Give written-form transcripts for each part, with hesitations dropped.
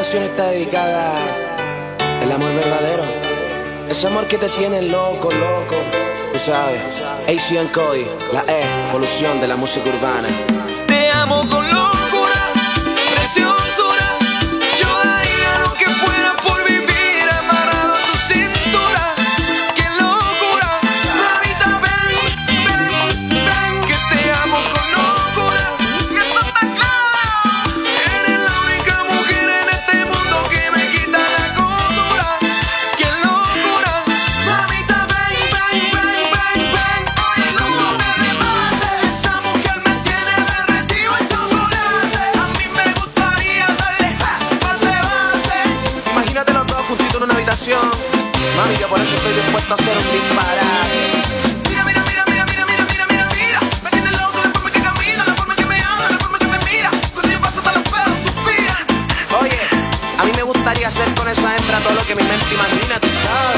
canción está dedicada al amor verdadero. Ese amor que te tiene loco, loco. Tú sabes, AC & Cody, la evolución de la música urbana. Te amo con locura, preciosura. Yo daría lo que fuera por vivir amarrado a tu cintura. ¡Qué locura! Mamita, ven, ven, ven, que te amo con locura. Que eso está claro. Eres la única mujer en este mundo que me quita la cordura. ¡Qué locura! Mamita, ven, ven, ven, ven, ven. Oye, loco, que me mate. Esa mujer me tiene derretido el chocolate. A mí me gustaría darle pa'l debate. Imagínatelo todos juntitos en una habitación. Mami, yo por eso estoy dispuesto a hacer un disparate. Mira, mira, mira, mira, mira, mira, mira, mira, mira. Me tiene loco la forma que camina, la forma que me habla, la forma que me mira. Cuando yo paso hasta los perros suspiran. Oye, a mí me gustaría hacer con esa hembra todo lo que mi mente imagina, tú sabes.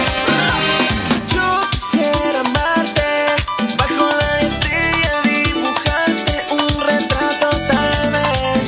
Yo quisiera amarte bajo la estrella, dibujarte un retrato tal vez.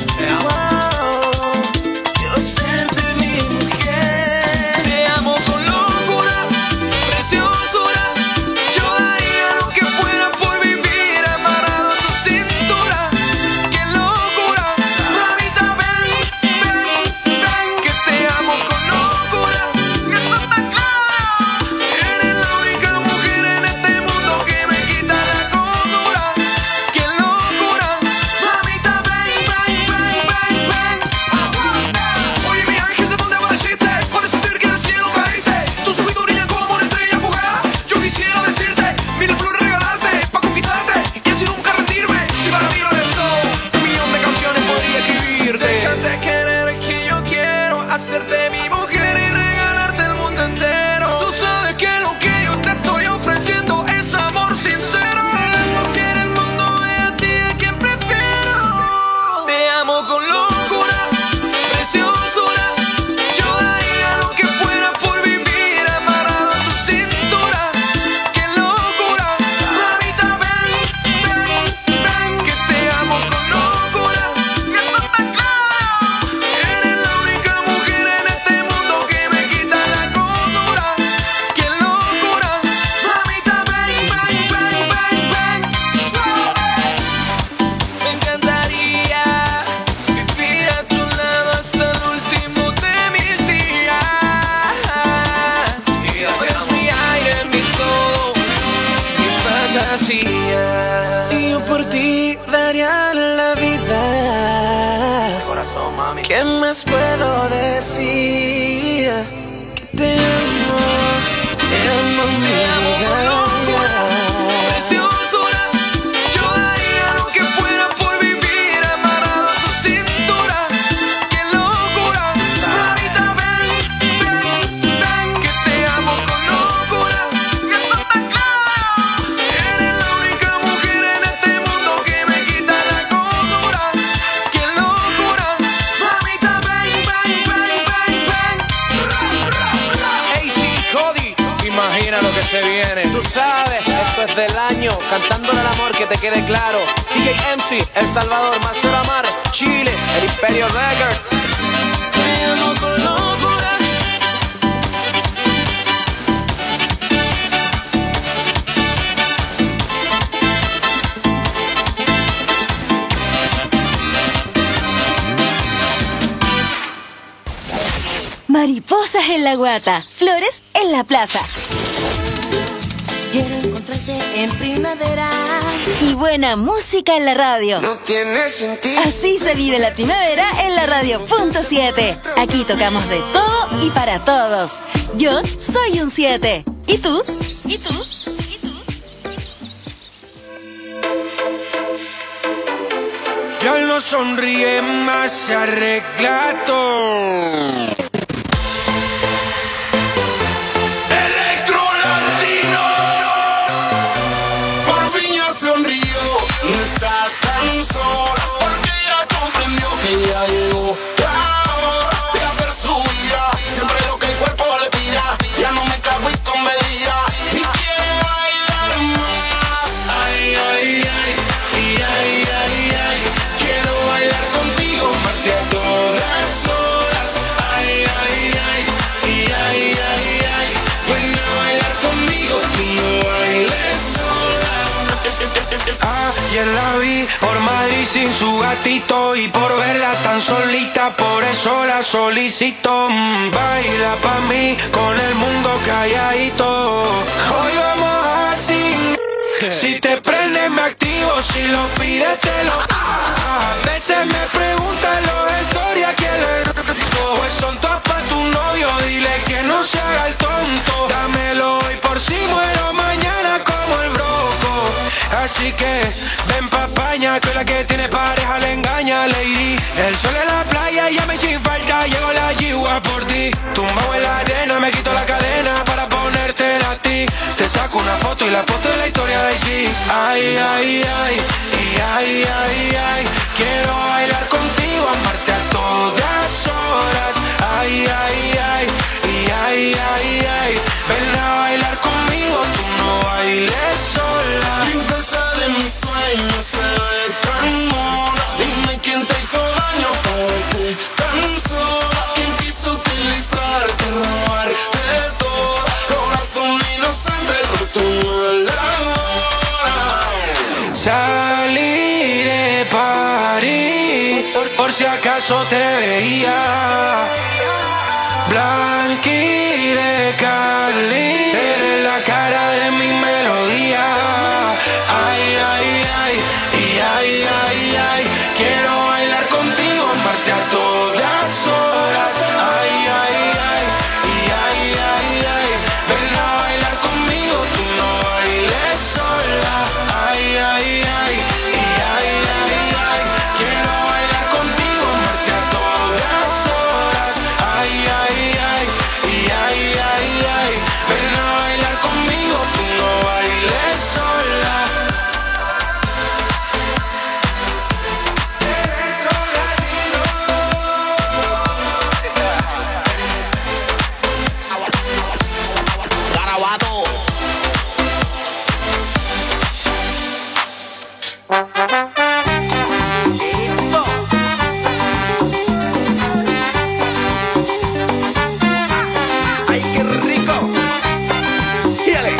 Wow, quiero serte mi mujer. Te amo con locura, preciosura. Yo daría lo que fuera por vivir amarrado a tu cintura. ¡Qué locura! Mamita, ven, ven, ven, que te amo con locura. Que eso está claro. Eres la única mujer en este mundo que me quita la cordura. ¡Qué locura! Mamita, ven, ven, ven, ven, ven. Aguanta. Oye, mi ángel, ¿de dónde apareciste? Parece ser que del cielo caíste. Tus ojitos brillan como una estrella fugaz. Yo quisiera decirte mil flores, regalarte pa' conquistarte y así nunca rendirme. Si para mí lo eres todo, un millón de canciones podría escribirte. Déjate querer, que yo quiero hacerte mi mujer y regalarte el mundo entero. Tú sabes que lo que yo te estoy ofreciendo es amor sincero. Si la mujer el mundo es a ti, ¿a quién prefiero? Te amo con locura, preciosura. Yo daría lo que fuera por vivir amarrado a tu cintura. ¡Qué locura! Mamita, ven, ven, ven, que te amo con locura. Que eso está claro. Eres la única mujer en este mundo que me quita la cordura. ¡Qué locura! Mamita, ven, ven, ven, ven, ven. Me encantaría vivir a tu lado hasta el último de mis días. Eres mi aire, mi todo, mi fantasía. Y yo por ti daría la vida. Corazón, mami. ¿Qué más puedo decir? Que te amo mi vida. Preciosura. Yo daría lo que fuera por vivir amarrado a tu cintura. ¡Qué locura! Mamita, ven, ven, ven, que te amo con locura. Que eso está claro. Eres la única mujer en este mundo que me quita la cordura. ¡Qué locura! Mamita, ven, ven, ven, ven, ven. AC & Cody, imagina lo que se viene. Tú sabes, esto es del año, cantándole al amor, que te quede claro. DJ MC, El Salvador, Marcelo Amar, Chile, El Imperio Records. Te amo con locura. Mariposas en la guata, flores en la plaza. Quiero encontrarte en primavera. Y buena música en la radio. No tiene sentido. Así se vive la primavera en la radio Punto 7. Aquí tocamos de todo y para todos. Yo soy un 7. ¿Y tú? ¿Y tú? ¿Y tú? Ya no sonríe más, se arregla todo. Electro Latino. Por fin ya sonrió. No está tan sola. Porque ya comprendió que ya llegó la hora de hacer su vida. Siempre lo que el cuerpo le pida. Ya no me cago y con medida. Y quiere bailar más. Ay, ay, ay. Y ay, ay, ay. Quiero bailar contigo, parte a todas horas. Ay, Ayer la vi por Madrid sin su gatito y por verla tan solita, por eso la solicito. Baila pa' mí con el mundo calladito. Hoy vamos así. Si te prende me activo, si lo pides te lo. A veces me preguntan los historias que le rico. Pues son todas pa' tu novio, dile que no se haga el tonto. Dámelo hoy por si muero mañana como el broco. Así que ven pa' España, que la que tiene pareja le engaña, lady. El sol en la playa, llame sin falta, llego la yigua por ti. Tumbado en la arena, me quito la cadena para ponértela a ti. Te saco una foto y la foto de la historia de G. Ay, ay, ay, y ay, ay, ay. Quiero bailar contigo, amarte a todas horas. Ay, ay, ay, y ay, ay, ay. Ven a bailar conmigo, tú no bailes sola. Princesa de mis sueños, se ve tan mona. Dime quién te hizo daño para verte tan sola. ¿Quién quiso utilizarte, robarte todo? Corazón inocente, roto en la hora. Salí de París, por si acaso te veía. Blanqui de Cali, eres la cara de mi melodía. Ay, ay, ay, y ay, ay, ay. Quiero bailar contigo, amarte a todas horas. Ay, ay, ay, y ay, ay, ay. Ven a bailar conmigo, tú no bailes sola. Ay, ay, ay, y ay, ay, ay. Quiero bailar contigo, amarte a todas horas. Ay, ay, ay, y ay, ay, ay. Ven a bailar conmigo, tú no bailes sola. Garabato. Eso. Ay, qué rico. Dale.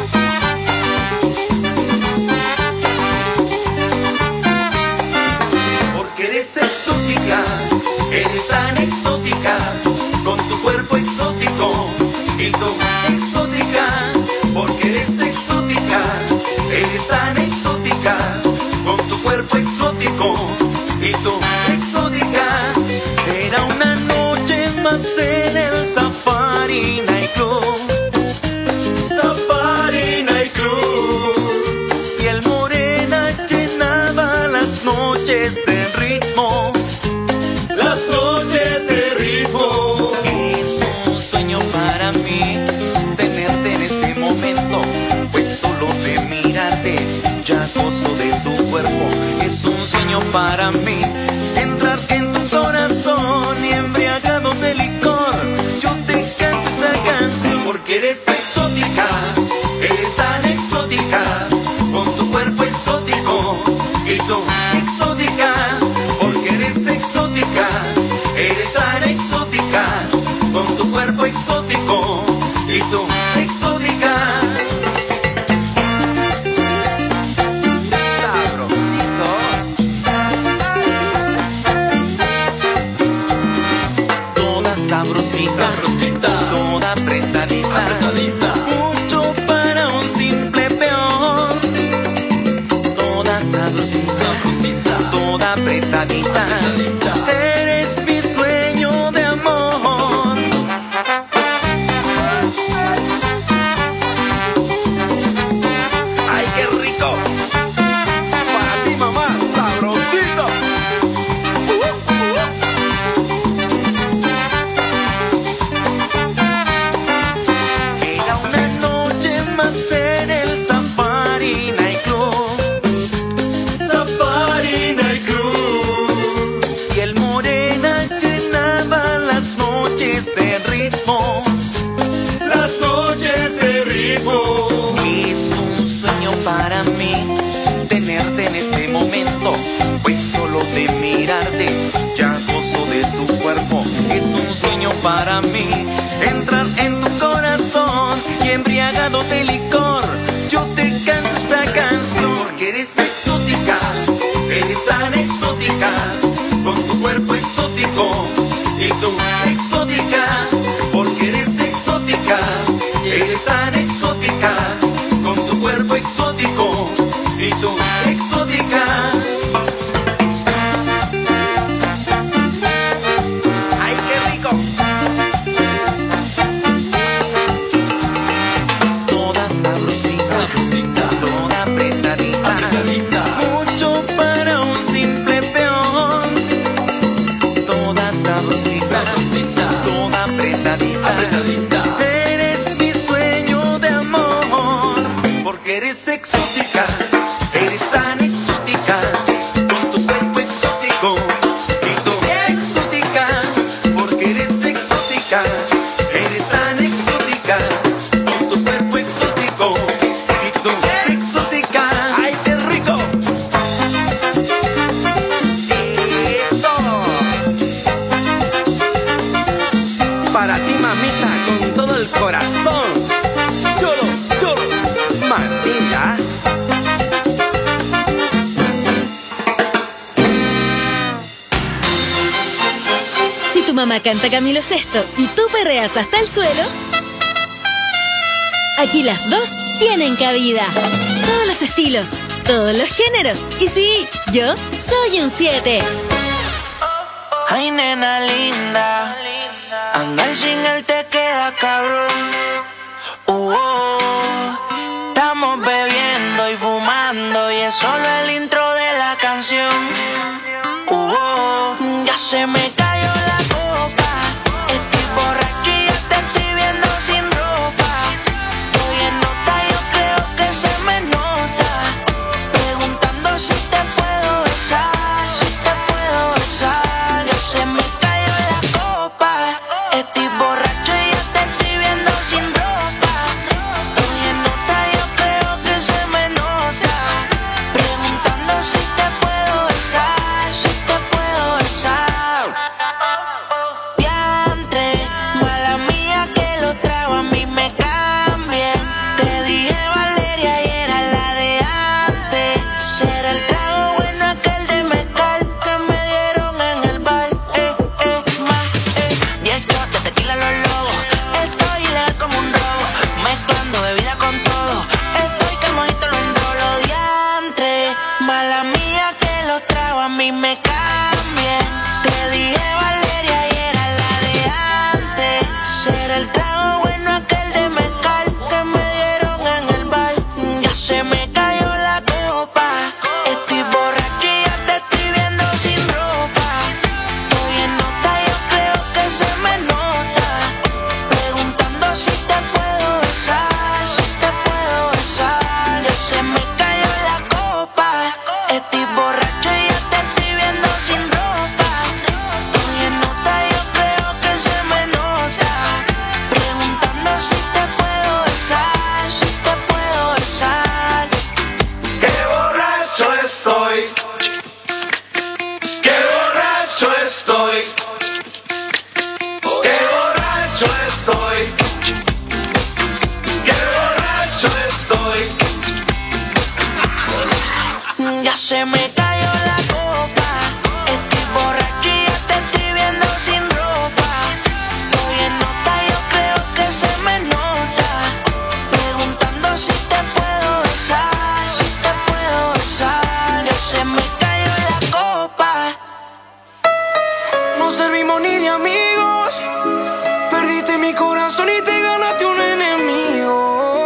Porque eres exótica, eres tan exótica, con tu cuerpo exótico y tu exótica. Porque eres exótica, eres tan exótica, con tu cuerpo exótico y tu exótica. Era una noche más en el Safari Night Club. Safari Night Club. Piel morena llenaba las noches de ritmo. Las noches de ritmo. Es un sueño para mí tenerte en este momento, pues solo de mirarte ya gozo de tu cuerpo. Es un sueño para mí entrar en tu corazón y embriagado de licor yo te canto esta canción. Porque eres exótica, eres tan exótica, con tu cuerpo exótico y tu exótica. Porque eres exótica, eres tan exótica, con tu cuerpo exótico y tu exótica. Sabrosito. Toda sabrosita, toda apretadita, mucho para un simple peón. Toda sabrosita, toda apretadita, eres mi sueño de amor. Ay, qué rico. Para ti, mamá, sabrosito. Era una noche más en el Safari Night Club. Safari Night Club. Piel morena llenaba las noches de ritmo. Las noches de ritmo. Es un sueño para mí tenerte en este momento, pues solo de mirarte ya gozo de tu cuerpo. Es un sueño para mí entrar en tu corazón y embriagado de licor yo te canto esta canción. Porque eres exótica, y tú exótica. Ay, qué rico. Toda sabrosita, toda apretadita, mucho para un simple peón. Toda sabrosita, toda apretadita, eres mi sueño de amor, porque eres exótica, eres tan exótica, con tu cuerpo exótico, y tú exótica, porque eres exótica, eres tan exótica, con tu cuerpo exótico, y tú exótica. ¡Ay, qué rico! ¡Eso! Para ti, mamita, con todo el corazón. Cholo, cholo, mamita. Si tu mamá canta Camilo Sesto y tú perreas hasta el suelo, aquí las dos tienen cabida. Todos los estilos, todos los géneros. Y sí, yo soy un 7. Ay, nena linda, andar sin él te queda cabrón. Estamos bebiendo y fumando y es solo el intro de la canción. Ya se me cayó la copa, estoy borracho y ya te estoy viendo sin ropa. Estoy en nota, yo creo que se me nota, preguntando si te puedo besar, si te puedo besar. Ya se me cayó la copa, estoy borracho y ya te estoy viendo sin ropa. Estoy en nota, yo creo que se me nota, preguntando si te puedo besar, si te puedo besar. Diantre, mala mía que lo trago, a mí me cambien. Te dije Valeria y era la de antes. Será el trago bueno aquel de mezcal que me dieron en el bar. 10 shots de tequila los lobos. Estoy ilegal como un robo, mezclando bebida con todo. Estoy que el mojito lo enrolo. Diantre, mala mía que lo trago, a mí me cambien. Te dije Valeria y era la de antes. Será el trago bueno aquel de mezcal que me dieron en el bar. Ya se me cayó la copa, estoy borracho y ya te estoy viendo sin ropa. Estoy en nota, yo creo que se me nota, preguntando si te puedo besar, si te puedo besar. Ya se me cayó la copa, estoy borracho y ya te estoy viendo sin ropa. Estoy en nota, yo creo que se me nota, preguntando si te puedo besar, si te puedo besar. ¡Qué borracho estoy! ¡Qué borracho estoy! ¡Qué borracho estoy! ¡Qué borracho estoy! Ya se me cayó la copa, estoy borracho y ya te estoy viendo sin ropa. Estoy en nota, yo creo que se me nota, preguntando si te puedo besar, si te puedo besar. Ya se me cayó la copa. No servimos ni de amigos, perdiste mi corazón y te ganaste un enemigo.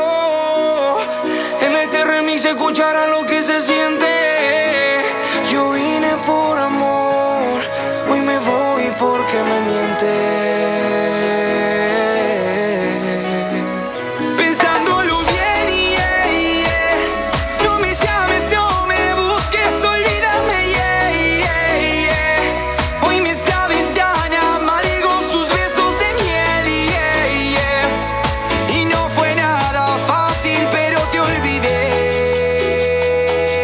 En este remix se escuchará lo que se siente. Yo vine por amor, hoy me voy porque me miente. Pensándolo bien, no me llames, no me busques, olvídame, hoy me saben tan amargos tus besos de miel, y no fue nada fácil, pero te olvidé.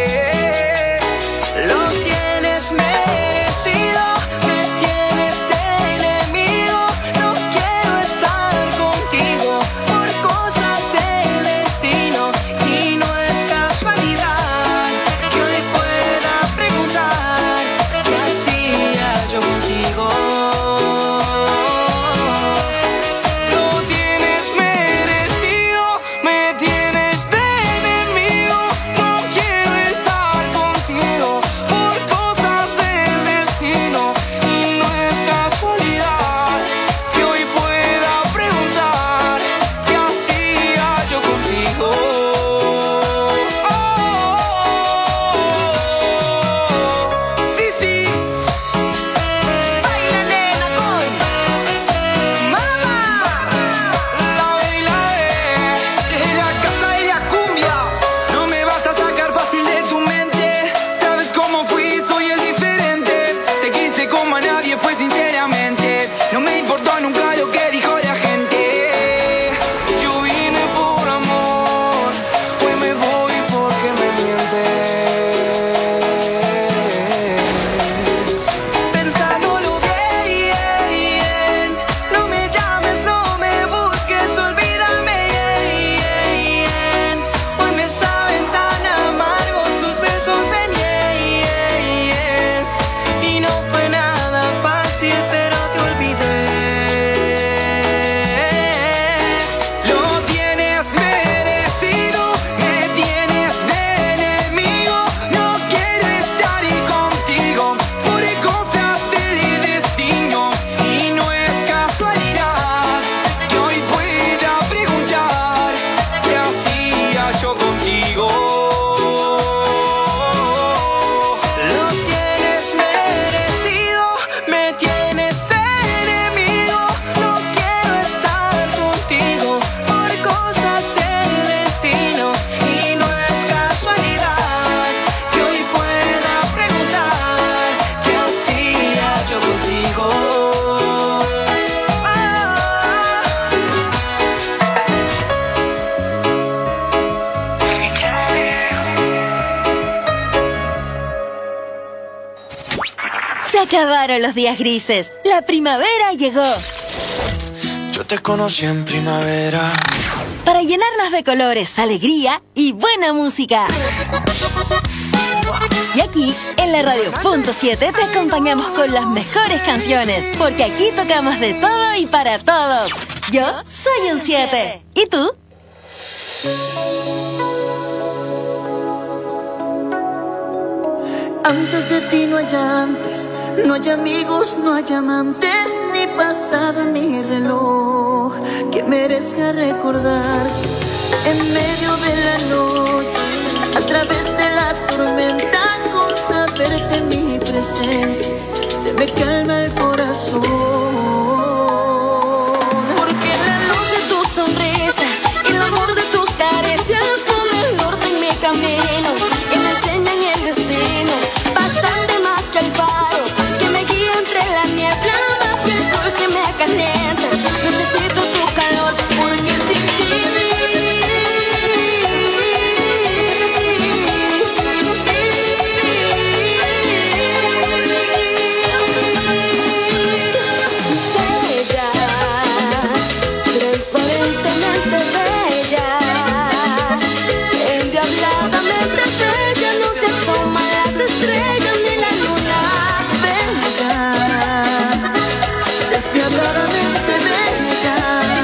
acabaron los días grises. La primavera llegó. Yo te conocí en primavera. Para llenarnos de colores, alegría y buena música. Y aquí, en la Radio.7, te acompañamos con las mejores canciones, porque aquí tocamos de todo y para todos. Yo soy un 7. ¿Y tú? Antes de ti no hay antes, no hay amigos, no hay amantes, ni pasado en mi reloj que merezca recordarse. En medio de la noche, a través de la tormenta, con saberte en mi presencia, se me calma el corazón. Porque la luz de tu sonrisa y el amor de tus caricias ponen el orden en mi camino y me enseñan el destino. Bastante más que el faro que me guía entre la niebla, más que el sol que me calienta. Necesito tu calor porque sin ti transparentemente bella, endiabladamente bella, no se asoman las estrellas ni la luna. Bella, despiadadamente bella,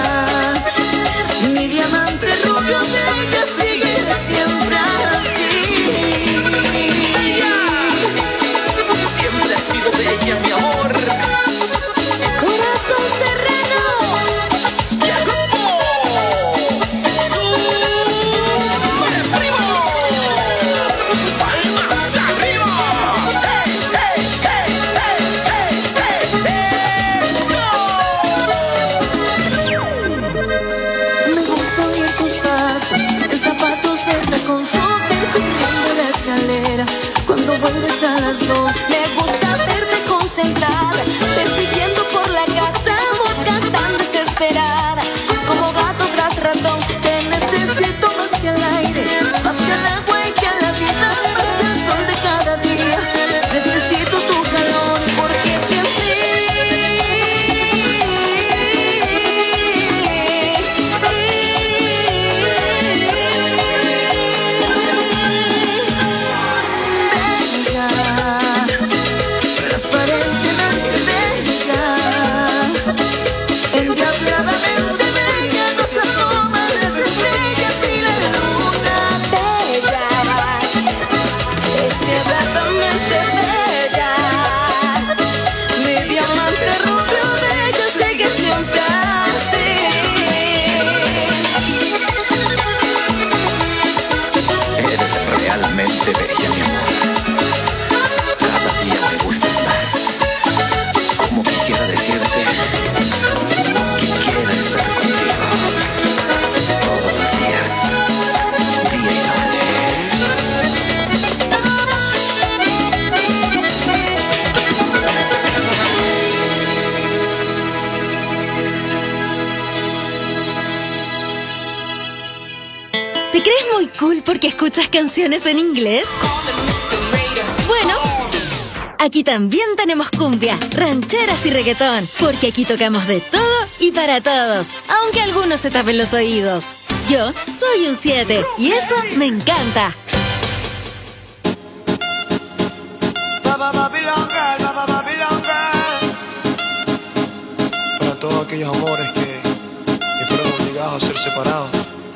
mi diamante rubio bella sigue siempre así. Siempre has sido bella, mi amor. Corazón serrano, ¡Palmas arriba! Me gusta oír tus pasos en zapatos de tacón, corriendo la escalera cuando vuelves a las 2. me gusta verte concentrada, persiguiendo por la casa, moscas tan desesperada, como gato tras ratón. Te necesito más que el aire, más que el agua y que la vida, más que el sol de cada día. Necesito tu calor porque bella, transparentemente bella, endiabladamente bella, no se asoman las estrellas ni la luna. bella, despiadadamente bella, mi diamante rubio bella, sé que siempre así. Eres realmente bella, mi amor. Cada día me gustas más. Como quisiera decirte que quiero estar contigo todos los días, día y noche. ¿Te crees muy cool porque escuchas canciones en inglés? Bueno, aquí también tenemos cumbia, rancheras y reggaetón, porque aquí tocamos de todo y para todos, aunque algunos se tapen los oídos. Yo soy un 7 y eso me encanta. Para todos aquellos amores que fueron obligados a ser separados.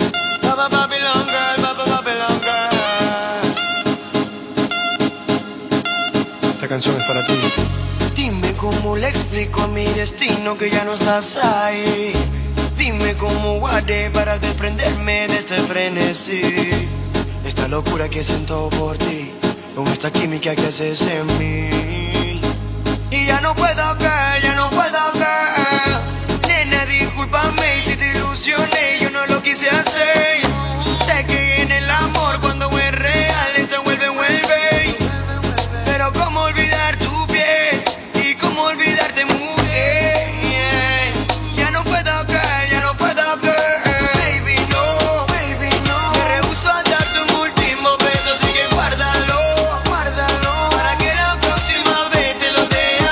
Esta canción es para ti. Dime cómo le explico a mi destino que ya no estás ahí. Dime cómo haré para desprenderme de este frenesí, esta locura que siento por ti, con esta química que haces en mí. Y ya no puedo caer, ya no puedo caer. Nena, discúlpame si te ilusioné, yo no lo quise hacer. Sé que en el amor cuando es real se vuelve. Pero cómo olvidar tu piel y cómo olvidarte, mujer. Ya no puedo caer, ya no puedo caer. Baby no, me rehuso a darte un último beso, así que guárdalo, para que la próxima vez te lo dé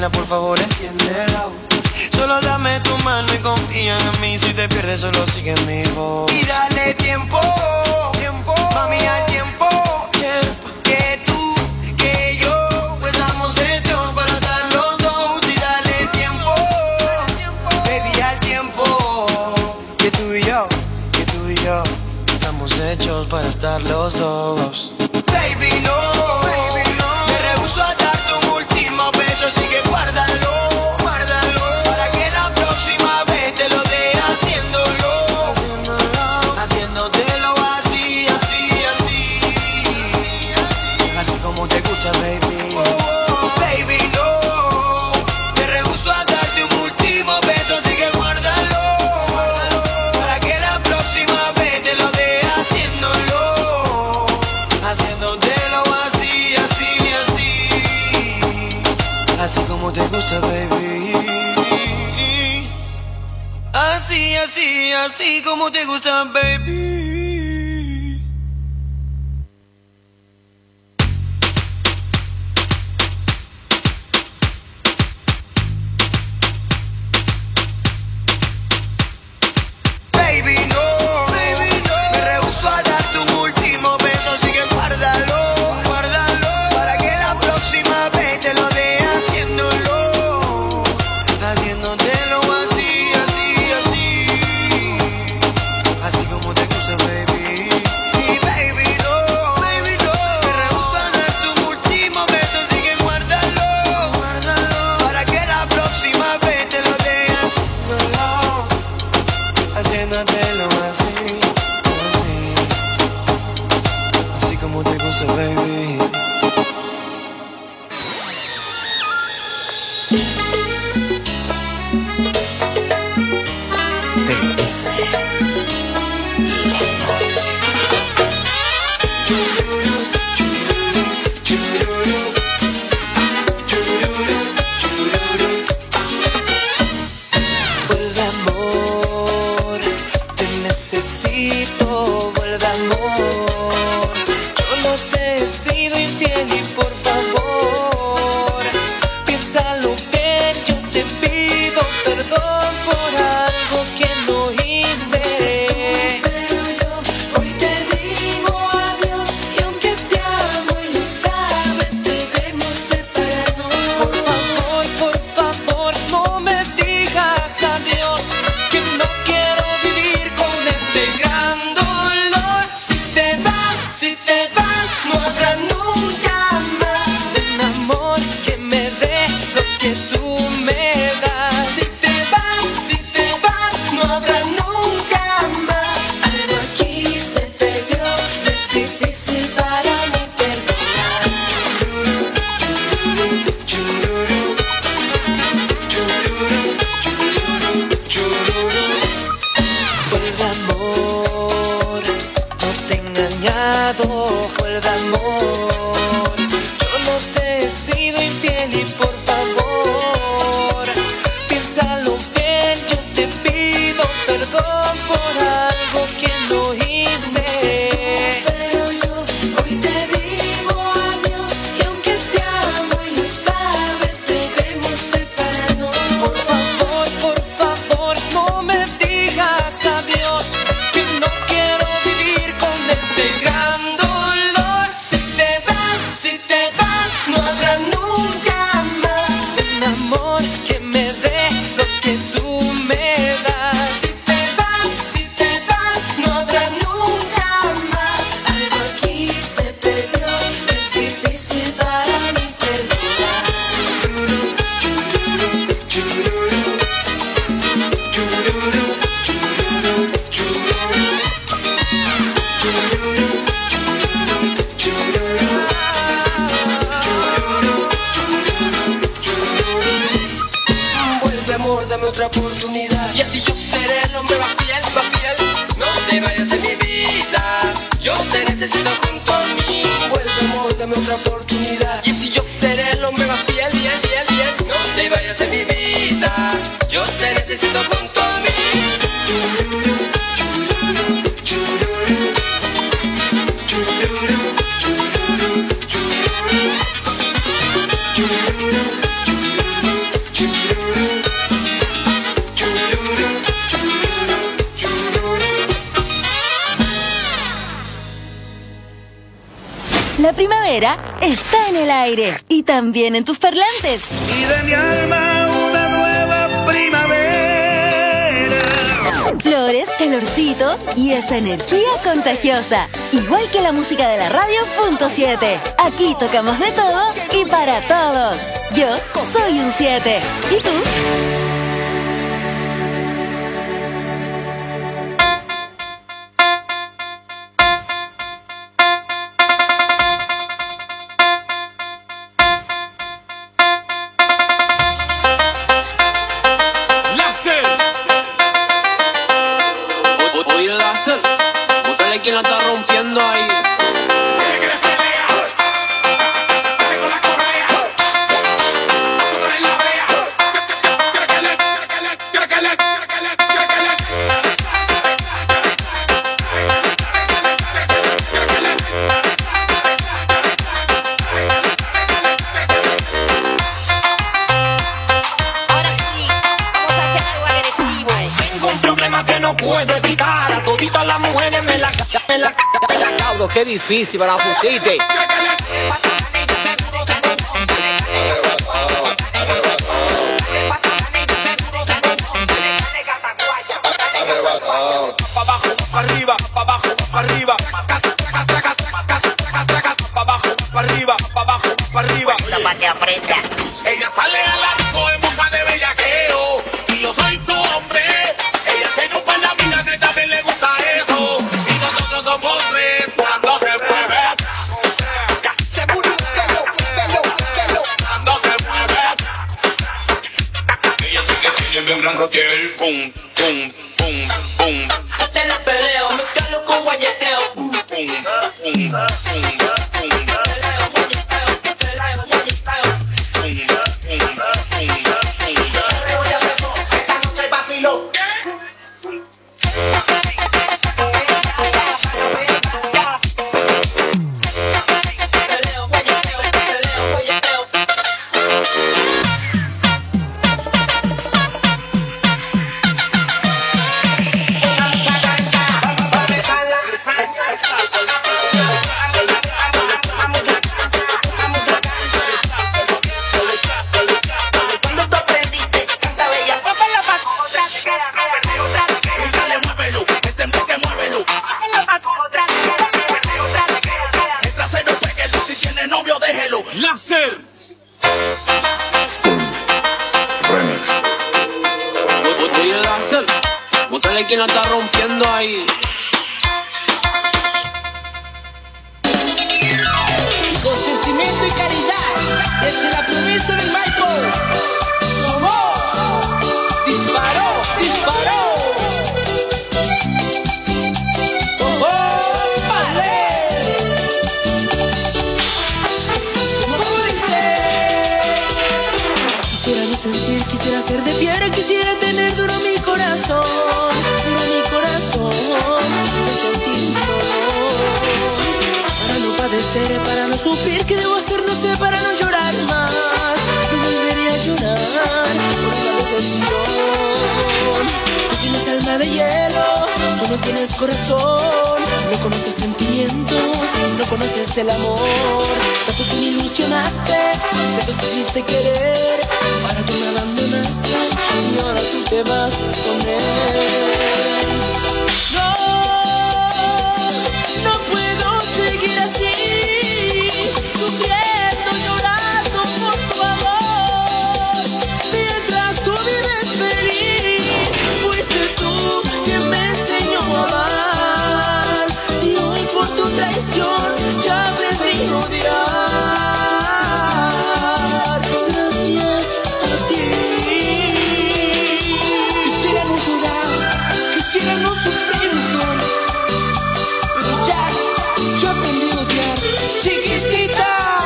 nena, por favor, entiéndelo. Solo dame tu mano y confía en mí. Si te pierdes, solo sigue mi voz. Y dale tiempo, tiempo, mami, al tiempo. Que tú, que yo, pues estamos hechos para estar los dos. Y dale tiempo, baby, al tiempo. Que tú y yo, estamos hechos para estar los dos. Baby, no, me rehúso a darte un último beso, así que guárdalo. Para que la próxima vez te lo dé haciéndolo, haciéndotelo así, así como te gusta, baby. Baby, no, me rehúso a darte un último beso, así que guárdalo. Para que la próxima vez te lo dé haciéndolo, haciéndotelo así, así como te gusta, baby. Así como te gusta, baby. Baby, no, me rehúso a darte un último beso, así que guárdalo. Para que la próxima vez te lo dé haciéndolo, haciéndotelo así como te gusta, baby. Y baby, no, me rehúso a darte un último beso, así que guárdalo. Para que la próxima vez te lo dé haciéndotelo así como te gusta, baby. Vuelve, amor, te necesito, vuelve, amor. Yo no te he sido infiel y por favor, piénsalo bien, yo te pido perdón por algo que no hice. Pero yo hoy te digo adiós, y aunque te amo y lo sabes, debemos separarnos. Por favor, no me digas adiós, que no quiero vivir con este gran dolor. Si te vas, no habrá nunca más un amor que me dé lo que tú me das. Si te vas, no habrá nunca más. Algo aquí se perdió, es difícil para mí perdonar. Vuelve, amor, no te he engañado. Vuelve, amor, yo no te he sido infiel y por favor, piénsalo bien, yo te pido perdón por algo que no hice. Pero yo hoy te digo adiós, y aunque te amo y lo sabes, debemos separarnos. Por favor, no me digas adiós, que no quiero vivir con este gran dolor. Si te vas, no habrá nunca más un amor que me dé lo que tú me das. Si te vas, no habrá nunca más. Algo aquí se perdió, es difícil para mí perdonar. Vuelve, amor, dame otra oportunidad, y así yo seré el hombre más fiel. No te vayas de mi vida, yo te necesito junto a mí. Vuelve, amor, dame otra oportunidad, y así yo seré el hombre más fiel. No te vayas de mi vida, yo te necesito junto a mí. primavera está en el aire y también en tus parlantes. Y de mi alma una nueva primavera. Flores, calorcito y esa energía contagiosa. Igual que la música de la radio.7. Aquí tocamos de todo y para todos. Yo soy un 7. ¿Y tú? Oye, Láser, búscale quien la está rompiendo ahí. Puedo evitar a toditas las mujeres me la Cabrón, qué difícil para la pusiste. pa' abajo, pa' arriba, pa' abajo, pa' arriba. Pa' abajo, pa' arriba, pa' abajo, pa' arriba. Ella sale a la disco en busca de bellaqueo y yo soy su hombre. Ella se ocupa la vida que también le gusta eso. Y nosotros somos tres cuando se mueve. Se mueve, cuando se mueve. Ella sí que tiene bien gran roquel. Pum, pum, pum, pum. Te la peleo, me calo con guayeteo. Pum, pum, pum, pum. Láser. Remix. Oye, Láser, búscale quien la está rompiendo ahí. Con sentimiento y caridad, desde la promesa del Michael. Somos. Disparó, disparó. Oh, vale. ¿Cómo dice? Quisiera yo sentir, quisiera ser de fiera, quisiera tener duro mi corazón, no sentir dolor. Para no padecer, para no sufrir, ¿qué debo hacer? No sé, para no llorar más. No volveré a llorar por la decepción. Tú tienes alma de hielo, tú no tienes corazón. No conoces sentimientos, no conoces el amor. Tanto tú me ilusionaste, te quisiste querer. Para tú me abandonaste y ahora tú te vas con él. No puedo seguir así, sufriendo, llorando por tu amor. Mientras tú vives feliz, fuiste tú quien me enseñó a amar. Si hoy por tu traición ya aprendí a odiar, gracias a ti. Quisiera no llorar, quisiera no sufrir, pero ya yo aprendí a odiar, chiquitita.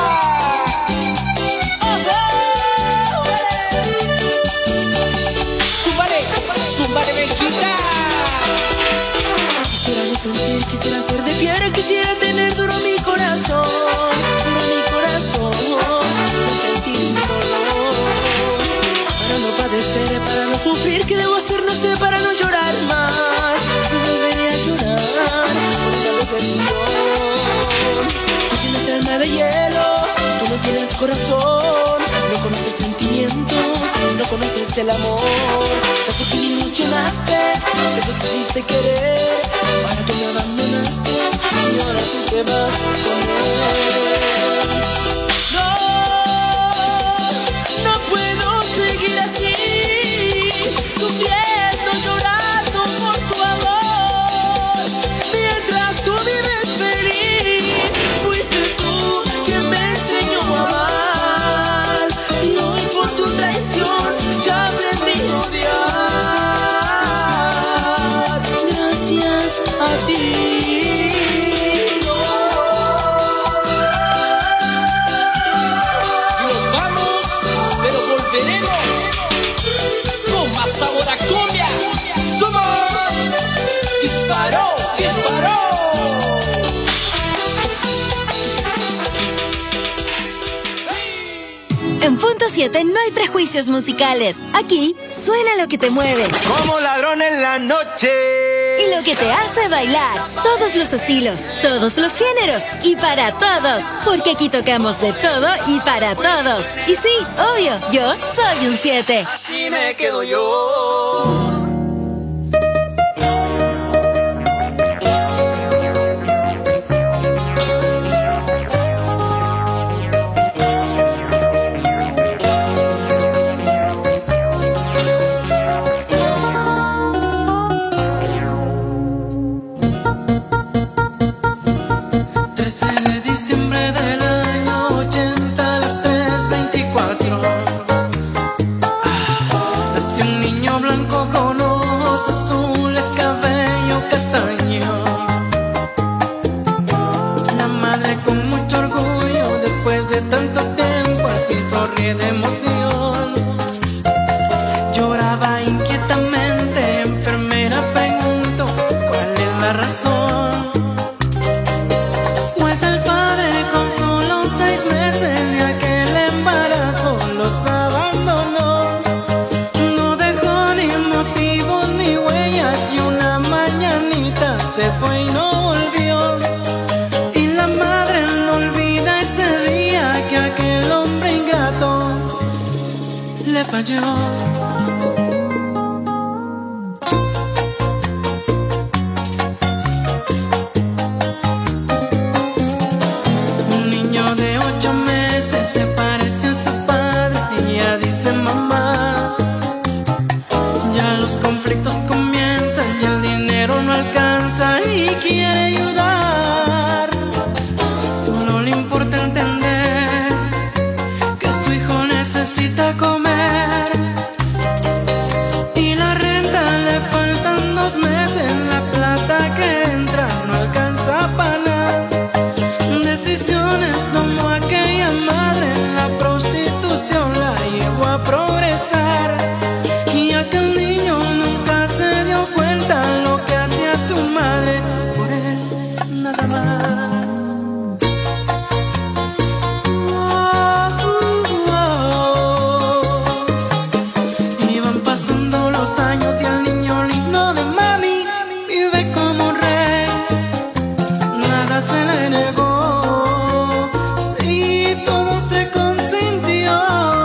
Súbale, Benquita. Quisiera yo sentir, quisiera ser de piedra, quisiera tener duro mi corazón, no sentir dolor. Para no padecer, para no sufrir, ¿qué debo hacer? No sé, para no llorar más. No volveré a llorar por la decepción. Tú tienes alma de es el amor. Tanto te ilusionaste, tanto te hiciste querer. Ahora tú me abandonaste y ahora tú te vas con él. No puedo seguir así, sufriendo, llorando por tu amor. Mientras tú vives feliz, fuiste tú quien me enseñó a amar. Y hoy por tu traición ya aprendí a odiar. Gracias a ti. En Punto 7 no hay prejuicios musicales. Aquí suena lo que te mueve. Como ladrón en la noche. Y lo que te hace bailar. Todos los estilos, todos los géneros y para todos. Porque aquí tocamos de todo y para todos. Y sí, obvio, yo soy un 7. Así me quedo yo. De emoción, lloraba inquietamente. Enfermera, pregunto, ¿cuál es la razón? Pues el padre con solo 6 meses de aquel embarazo los abandonó. No dejó ni motivos ni huellas y una mañanita se fue y no volvió. Y la madre no olvida ese día que aquel hombre ingrato le falló. Un niño de 8 meses se parece a su padre y ya dice mamá. Ya los conflictos comienzan y el dinero no alcanza y quiere ayudar. Solo le importa entender que su hijo necesita comer. Y la renta le faltan 2 meses, la plata que entra no alcanza para nada. Decisiones tomó aquella madre, la prostitución la llevó a progresar. Y aquel niño nunca se dio cuenta lo que hacía su madre por él, nada más. Iban pasando los años y el niño lindo de mami vive como rey. Nada se le negó, sí, todo se consintió.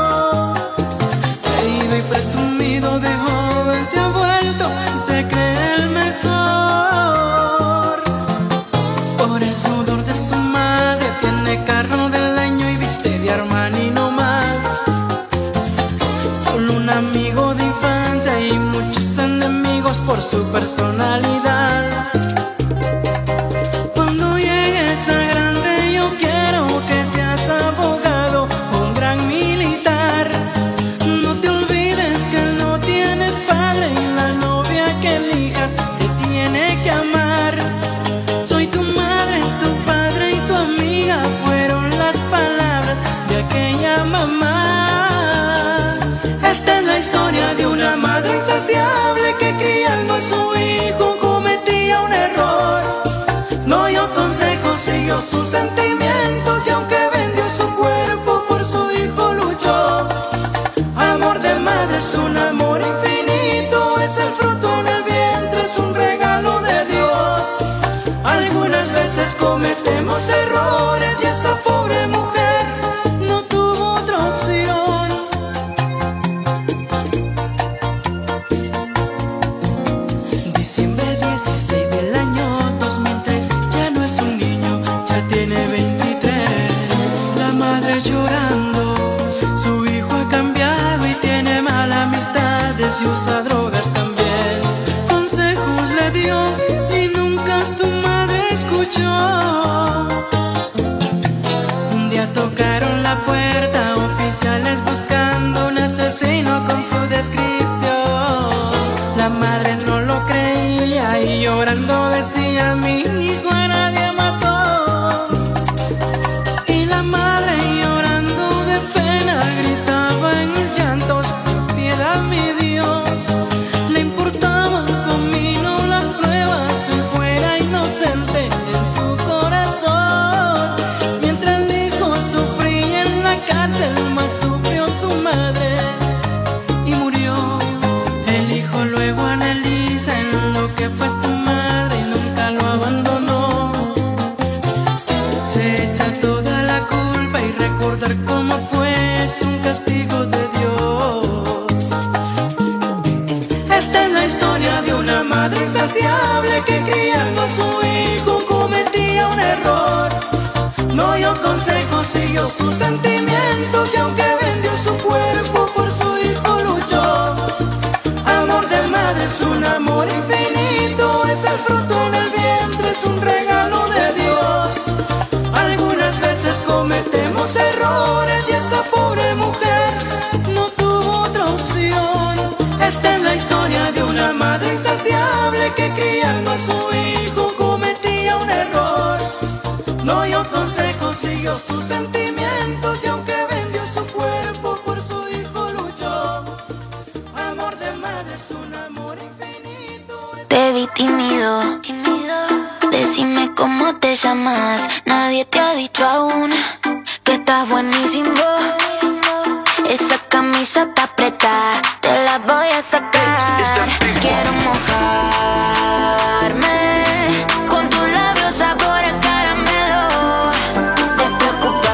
Creído y presumido de joven se ha vuelto y se cree el mejor. Por el sudor de su madre tiene carro de leño y viste de Armani no más. Solo un amigo de infancia y muchos enemigos por su personalidad. Cuando llegues a grande yo quiero que seas abogado o un gran militar. No te olvides que no tienes padre y la novia que elijas te tiene que amar. Soy tu madre, tu padre y tu amiga, fueron las palabras de aquella mamá. Esta es la historia de una madre insaciable que criando a su hijo cometía un error. No dio consejos, siguió sus sentimientos y aunque vendió su cuerpo por su hijo luchó. Amor de madre es un amor infinito, es el fruto en el vientre, es un regalo de Dios. Algunas veces cometemos errores y esa pobre mujer no tuvo otra opción. madre no lo creía y llorando decía: mi hijo a nadie mató. Y la madre llorando de pena gritaba en mis llantos: piedad, mi Dios. Le importaban conmigo las pruebas, si fuera inocente en su corazón. Mientras el hijo sufría en la cárcel, más sufrió su madre y murió. El hijo luego analiza en lo que fue su madre y nunca lo abandonó. Se echa toda la culpa y recordar cómo fue es un castigo de Dios. Esta es la historia de una madre insaciable que criando a su hijo cometía un error. No dio consejos, siguió sus sentimientos y aunque vendió su cuerpo por su hijo luchó. Amor de madre es un amor infinito, es el fruto en el vientre, es un regalo de Dios. Algunas veces cometemos errores y esa pobre mujer no tuvo otra opción. Esta es la historia de una madre insaciable que criando a su hijo cometía un error. No dio consejos, siguió sus sentimientos y aunque vendió su cuerpo por su hijo luchó. Amor de madre es un amor infinito. Te vi tímido, decime cómo te llamas. Nadie te ha dicho aún que estás buenísimo. Esa camisa está apretada, te la voy a sacar. Quiero mojarme con tus labios sabor a caramelo. Despreocupate,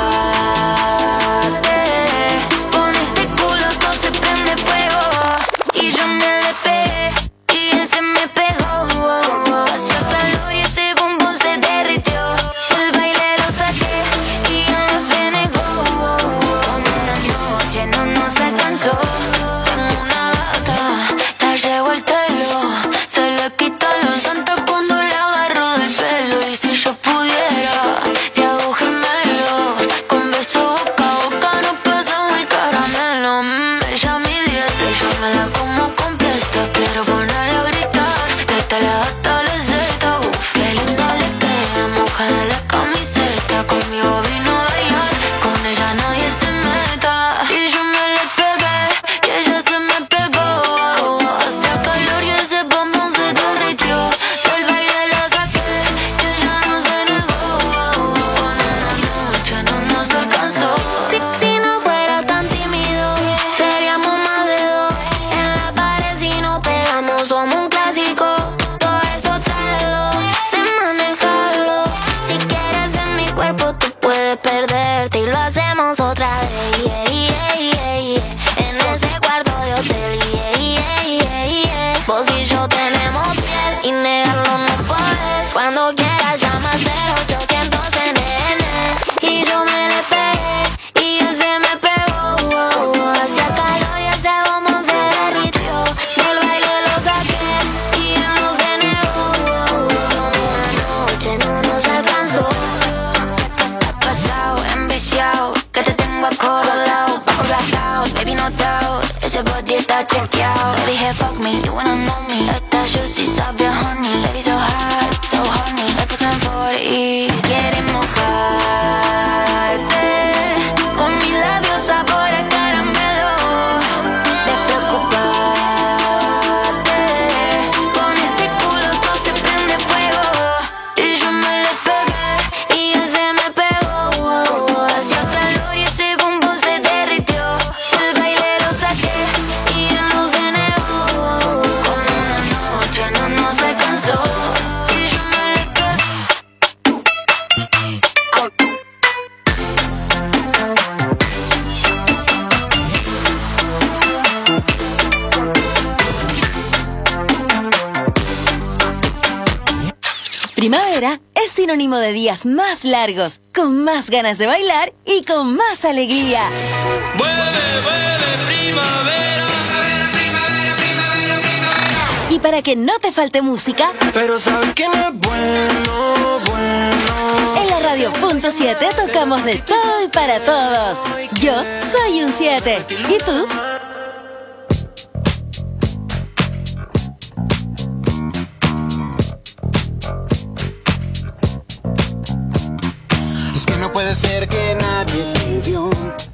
con este culo todo se prende fuego. Y yo me le pegué y él se me pegó. Hacía calor y ese bombón se derritió. El baile lo saqué y él no se negó. Como una noche no nos alcanzó. Tengo una gata, la llevo al telo. Se le quita lo santa cuando le agarro del pelo. Y si yo pudiera, le hago gemelos. Con beso boca a boca nos pasamos el caramelo. Ella mi dieta y yo me la como completa. Quiero ponerle a gritar, desde la hasta la zeta. Qué linda le queda, mojada la camiseta. Conmigo vino a bailar, con ella nadie se meta. Y yo me le pegué y ella se me pegó. Hacía calor y ese bombón se derritió. Del baile la saqué y ella no se negó. Con una noche no nos alcanzó. Si no fuera tan tímido, seríamos más de dos. En la pared si nos pegamos somos un clásico. Todo eso tráelo, sé manejarlo. Si quieres en mi cuerpo tú puedes perderte y lo hacemos otra vez. En ese cuarto de hotel. Vos y yo tenemos piel y negarlo no puedes. Cuando quieras llama 0800 NN. Y yo me le pegué y él se me pegó. Hacía calor y ese bombón se derritió. Del baile lo saqué y él no se negó. Una noche no nos alcanzó. Está pasado, enviciado, que te tengo acorralado. Bajo blackout, baby no doubt. Ese body está chequeado. Le dije fuck me, you wanna know me. Esta juicy sabe a honey. Baby so hard, so honey. Le puse en 40. Quiere mojarse con mis labios sabor a caramelo. Despreocupate, con este culo todo se prende fuego. Y yo me le pegué y él se me pegó. Hacía calor y ese bombón se derritió. El baile lo saqué y él no se negó. Con una noche no nos alcanzó. Y yo me le pegué. Primavera es sinónimo de días más largos, con más ganas de bailar y con más alegría. Y para que no te falte música, Pero sabes que no es bueno. en la Radio.7 tocamos de todo y para todos. Yo soy un 7. ¿Y tú? puede ser que nadie te vio,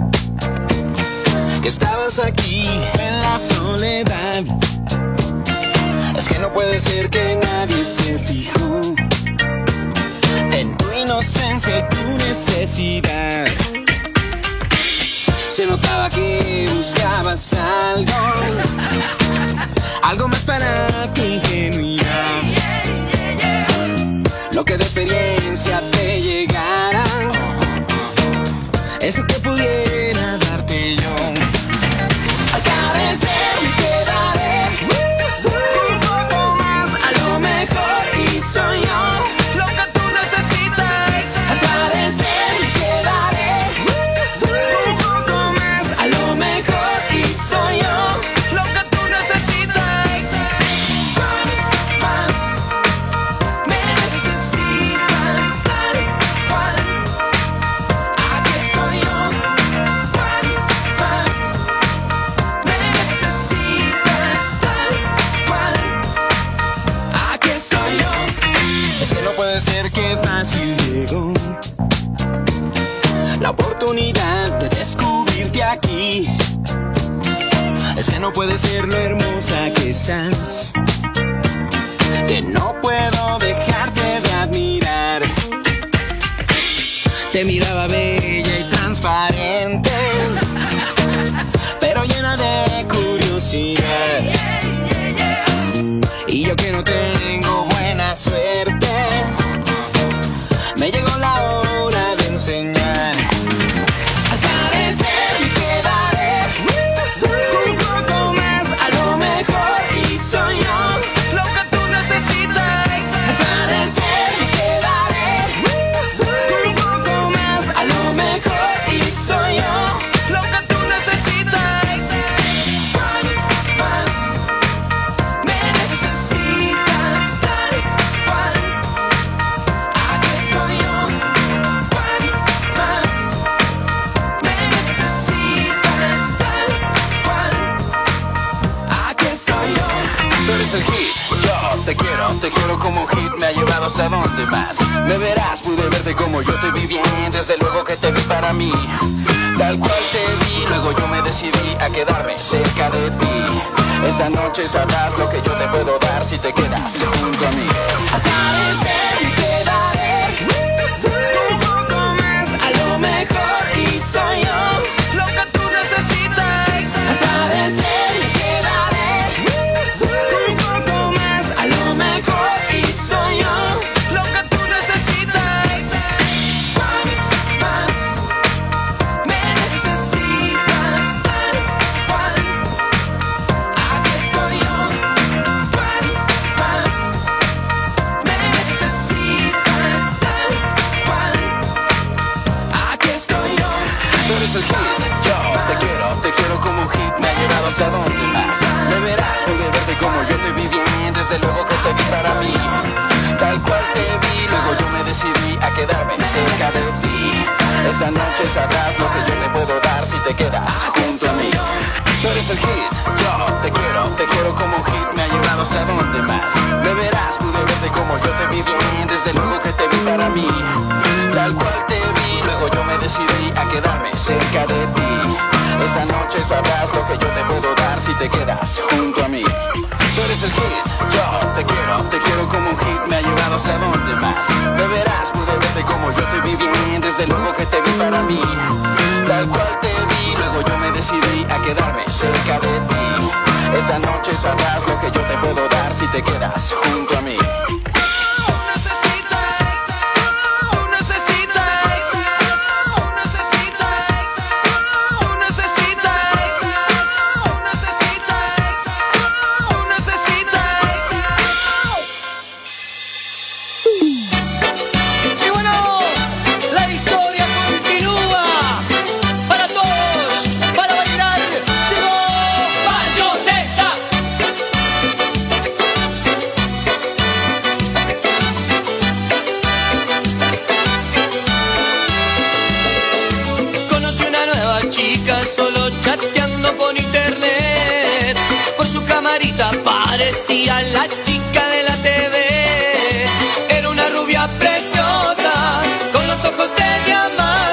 que estabas aquí en la soledad. Es que no puede ser que nadie se fijó en tu inocencia y tu necesidad. Se notaba que buscabas algo más para tu ingenuidad, lo que de experiencia te llegara, eso que pudiera darte yo. Al carecer quedaré un poco más, a lo mejor, y soy yo lo que tú necesitas. Al carecer quedaré un poco más, a lo mejor, y soy yo lo que tú necesitas. Más, me necesitas tal cual. Aquí estoy yo. Más, me necesitas tal cual. Aquí estoy yo. Es que no puede ser que fácil llegó la oportunidad de descubrirte aquí. Es que no puede ser lo hermosa que estás, que no puedo dejarte de admirar. Te miraba bella y transparente, pero llena de curiosidad. Y yo que no tengo buena suerte, me llegó la hora de enseñar. Al parecer quedaré un poco más, a lo mejor, y soy yo lo que tú necesitas. Al parecer quedaré un poco más, a lo mejor, y soy yo lo que tú necesitas. Más, me necesitas tal cual. Aquí estoy yo. Más, me necesitas tal cual. Aquí estoy yo. Tú eres el hit, yo te quiero como un hit, me ha llevado hasta donde más. Me verás, pude verte como yo te vi bien, desde luego que te vi para mí. Tal cual te vi, luego yo me decidí a quedarme cerca de ti. Esa noche sabrás lo que yo te puedo dar si te quedas junto a mí. Al parecer quedaré un poco más, a lo mejor, y soy yo lo que tú necesitas. Al parecer quedaré un poco más, a lo mejor, y soy yo lo que tú necesitas. Más, me necesitas tal cual. Aquí estoy yo. Más, me necesitas tal cual. Aquí estoy yo. Tú eres el hit, yo te quiero como un hit, me ha llevado hasta donde más. Me verás, pude verte como yo te vi bien, desde luego que te vi para mí. Tal cual te vi, luego yo me decidí a quedarme cerca de ti. Esa noche sabrás lo que yo te puedo dar si te quedas junto a mí. Tú eres el hit, yo te quiero como un hit, me ha llevado hasta donde más. Me verás, pude verte como yo te vi bien, desde luego que te vi para mí. Tal cual te vi, luego yo me decidí a quedarme cerca de ti. Esa noche sabrás lo que yo te puedo dar si te quedas junto a mí. Tú eres el hit, yo te quiero como un hit, me ha llevado hasta donde más. Me verás, pude verte como yo te vi bien, desde luego que te vi para mí. Tal cual te vi, luego yo me decidí a quedarme cerca de ti. Esa noche sabrás lo que yo te puedo dar si te quedas junto a mí. Y bueno, la historia continúa. Para todos, para bailar, llegó Mayonesa. Conocí una nueva chica solo chateando por internet. Por su camarita parecía la chica de la TV. Era una rubia preciosa con los ojos de diamante.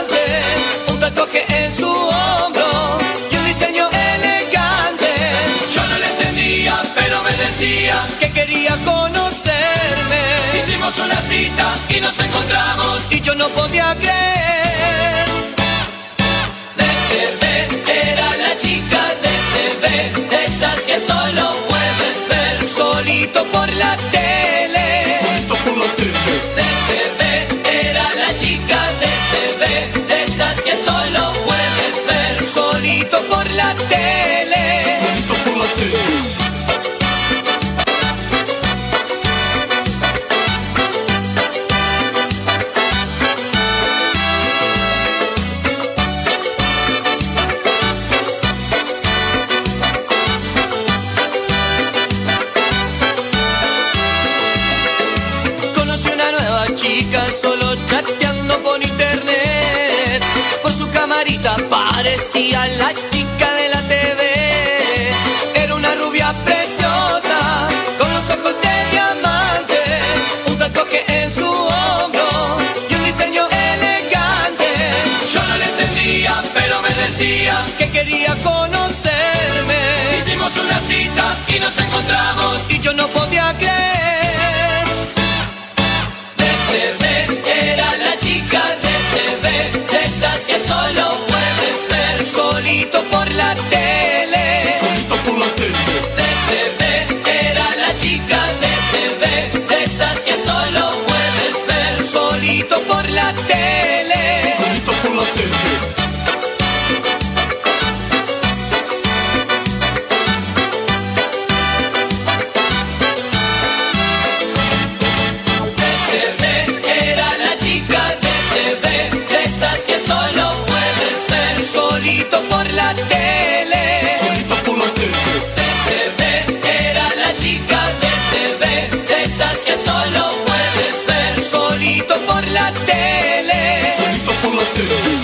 conocerme. Hicimos una cita y nos encontramos y yo no podía creer. De TV era la chica de TV, de esas que solo puedes ver solito por la tele. Solito por la tele. De TV era la chica de TV, de esas que solo puedes ver solito por la tele. Solito por la tele. Solo chateando por internet. Por su camarita parecía la chica de la TV. Era una rubia preciosa, con los ojos de diamante, un tatuaje en su hombro y un diseño elegante. Yo no le entendía, pero me decía que quería conocerme. Hicimos una cita y nos encontramos y yo no podía creer. Era la chica de TV, de esas que solo puedes ver solito por la tele. Solito por la tele. De TV era la chica de TV, de esas que solo puedes ver solito por la tele. Solito por la tele. Solito por la tele. Solito por la tele. De TV era la chica de TV, de esas que solo puedes ver solito por la tele. Solito por la tele.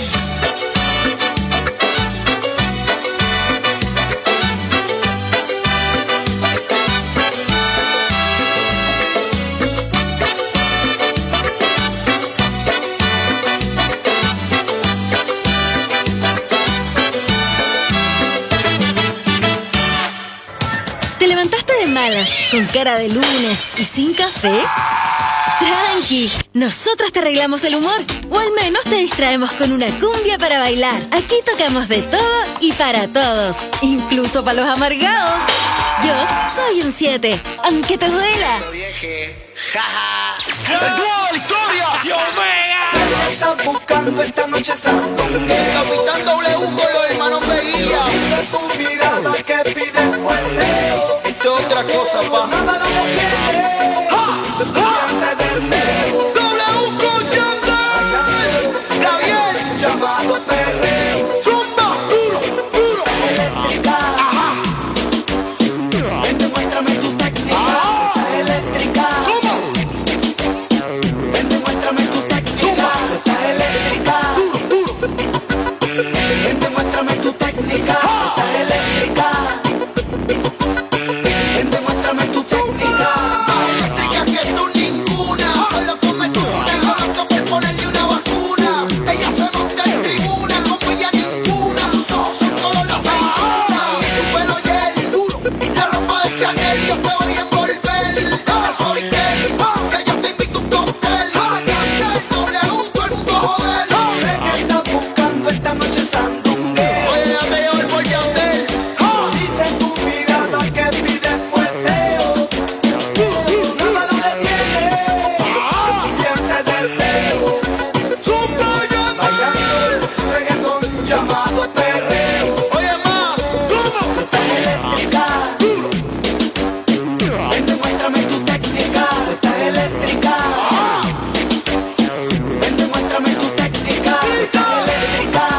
¿Con cara de lunes y sin café? Tranqui, nosotros te arreglamos el humor, o al menos te distraemos con una cumbia para bailar. Aquí tocamos de todo y para todos, incluso para los amargados. Yo soy un 7, aunque te duela. ¡Dios mega! Se están buscando esta noche santo. El Capitán W con los hermanos Veguía. Dice tu mirada que pide fuerte. Esto es otra cosa, pa. Nada lo detiene. Siente deseo. W con Yandel. Gabriel. Llamado perreo. Zumba. Duro, duro. Eléctrica. Ajá. Ven, demuéstrame tu técnica. Estás eléctrica. ¿Cómo? Ven, demuéstrame tu técnica. Estás eléctrica. Duro, duro. Ven, demuéstrame tu técnica. Estás eléctrica. Ven, demuéstrame tu técnica. Eléctrica que tú ninguna. Solo come tú una. Yo loco por ponerle una vacuna. Ella se monta en tribuna. Como ella ninguna. Sus ojos son color aceituna. Su pelo gel. Duro. La ropa de Chanel. Yo te voy a envolver. Dale Soitel. Que yo te invito a un cóctel. Yandel, W, todo el mundo joder. Sé que estás buscando esta noche sandungueo. Oye, ya te llevo el por Yandel. Dice tu mirada que pide fueteo. Nada lo detiene. Siente deseo. Zumba Yandel. Bailando el reggaetón llamado perreo. Oye, ma, ¿cómo? Estás eléctrica. Ven, demuéstrame tu técnica. Estás eléctrica. Ven, demuéstrame tu técnica. Estás eléctrica.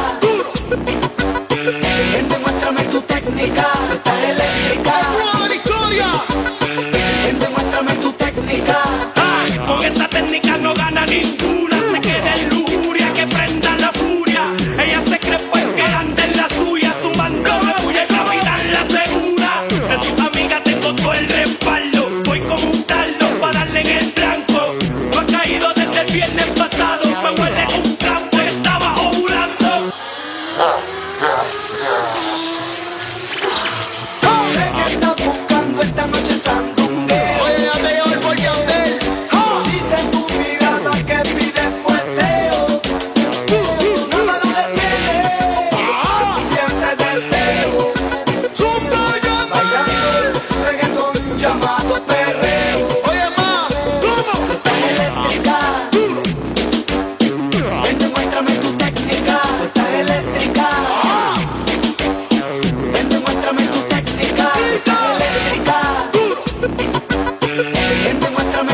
Ven, demuéstrame tu técnica. Estás eléctrica. ¡Prueba de la historia! Ven, demuéstrame tu técnica. Con esa técnica no gana ninguna. Se queda en lujuria, que prenda la furia. Ella se cree pues que anda en la suya, sumando me puya el capitán la segura. De sus amigas tengo todo el respaldo. Voy como un taldo para darle en el blanco. No ha caído desde el viernes pasado. Me huele un campo, estaba ovulando. Sé que estás buscando esta noche sandungueo. Oye, ya te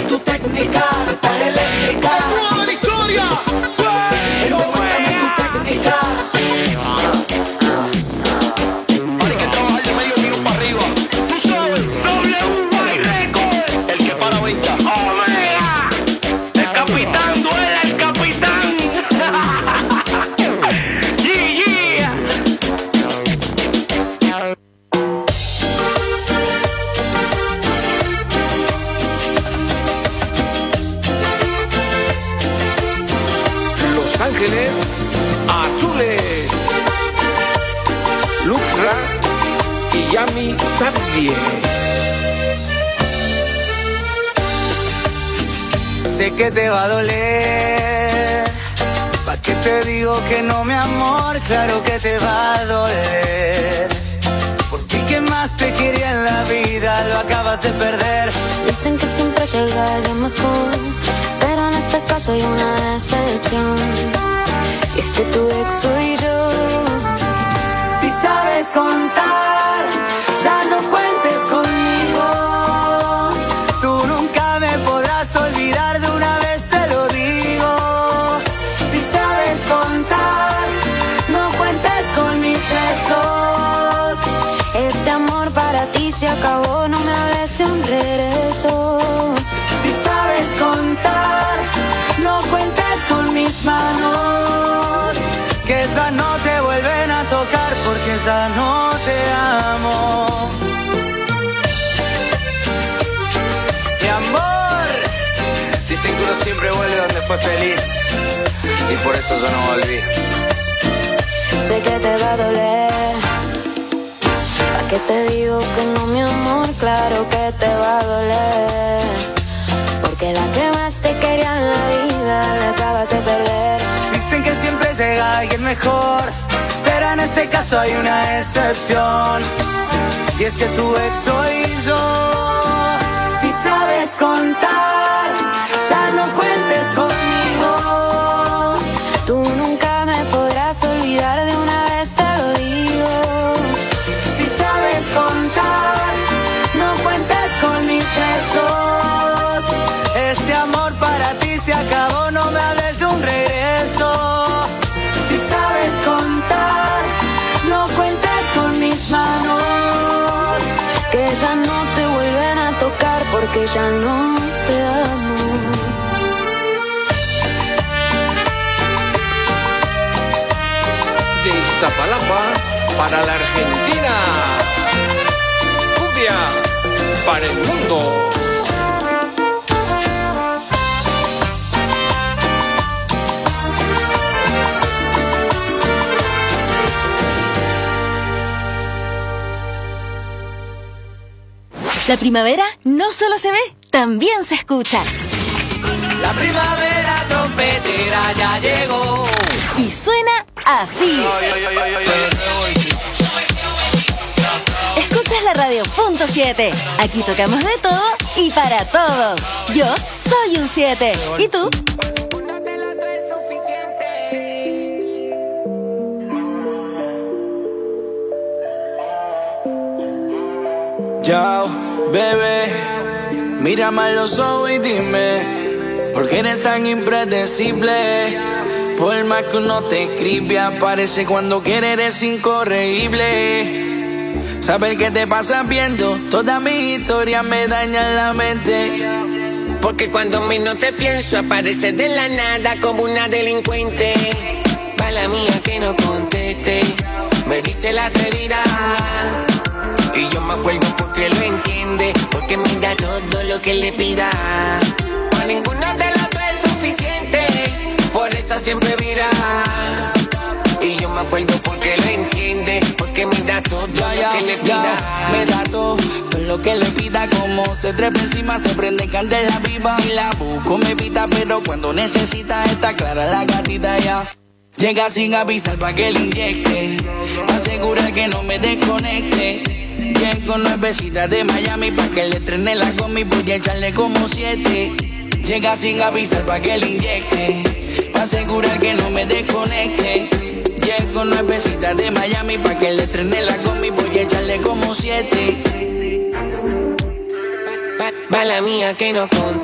tu técnica, estás eléctrica. ¡Toda la historia! Ven, demuéstrame tu técnica. Ahora hay que trabajar de medio millón para arriba. Tú sabes, WY Record, el que para venta. Omega, el capitán duele, el capitán. Yeah. Los Ángeles Azules, Lucra y Yami Sadie. Sé que te va a doler. ¿Pa' qué te digo que no, mi amor? Claro que te va a doler. Porque el que más te quería en la vida lo acabas de perder. Dicen que siempre llega alguien mejor, pero en este caso hay una excepción. Y es que tu ex soy yo. Si sabes contar, ya no cuentes conmigo. Tú nunca me podrás olvidar, de una vez te lo digo. Si sabes contar, no cuentes con mis besos. Este amor para ti se acabó, no me hables de un regreso. Si sabes contar, no cuentes con mis manos, que ya no te vuelven a tocar porque ya no te amo. Mi amor, dicen que uno siempre vuelve donde fue feliz, y por eso yo no volví. Sé que te va a doler. ¿Pa' qué te digo que no, mi amor? Claro que te va a doler. Porque la que más te quería en la vida la acabas de perder. Dicen que siempre llega alguien mejor, pero en este caso hay una excepción. Y es que tu ex soy yo. Si sabes contar, ya no cuentes conmigo. Tú nunca me podrás olvidar, de una vez te lo digo. Si sabes contar, no cuentes con mis besos. Este amor para ti se acabó, no me hables de un regreso. Si sabes contar, no cuentes con mis manos, que ya no te vuelven a tocar porque ya no te amo. De Iztapalapa para la Argentina, cumbia para el mundo. La primavera no solo se ve, también se escucha. La primavera trompetera ya llegó. Y suena así. Escuchas la radio punto 7. Aquí tocamos de todo y para todos. Yo soy un 7. ¿Y tú? Yo, bebé, mírame a los ojos y dime, ¿por qué eres tan impredecible? Por más que uno te escribe, aparece cuando quiere, eres incorregible. Saber qué te pasa viendo toda mi historia me daña la mente. Porque cuando menos te pienso, apareces de la nada como una delincuente. Mala mía que no conteste, me dice la atrevida. Y yo me acuerdo porque lo entiende, porque me da todo lo que le pida. A ninguno de los dos es suficiente, por eso siempre vira. Y yo me acuerdo porque lo entiende, porque me da todo lo que le pida. Me da todo lo que le pida, como se trepa encima, se prende candela viva. Si la busco me pita, pero cuando necesita está clara la gatita ya. Llega sin avisar pa' que le inyecte, pa' asegurar que no me desconecte. Llego nuevecita de Miami pa' que le estrene la combi, voy a echarle como 7. Llega sin avisar pa' que le inyecte, pa' asegurar que no me desconecte. Llego nuevecita de Miami pa' que le estrene la combi, voy a echarle como 7. Mala mía que no conteste.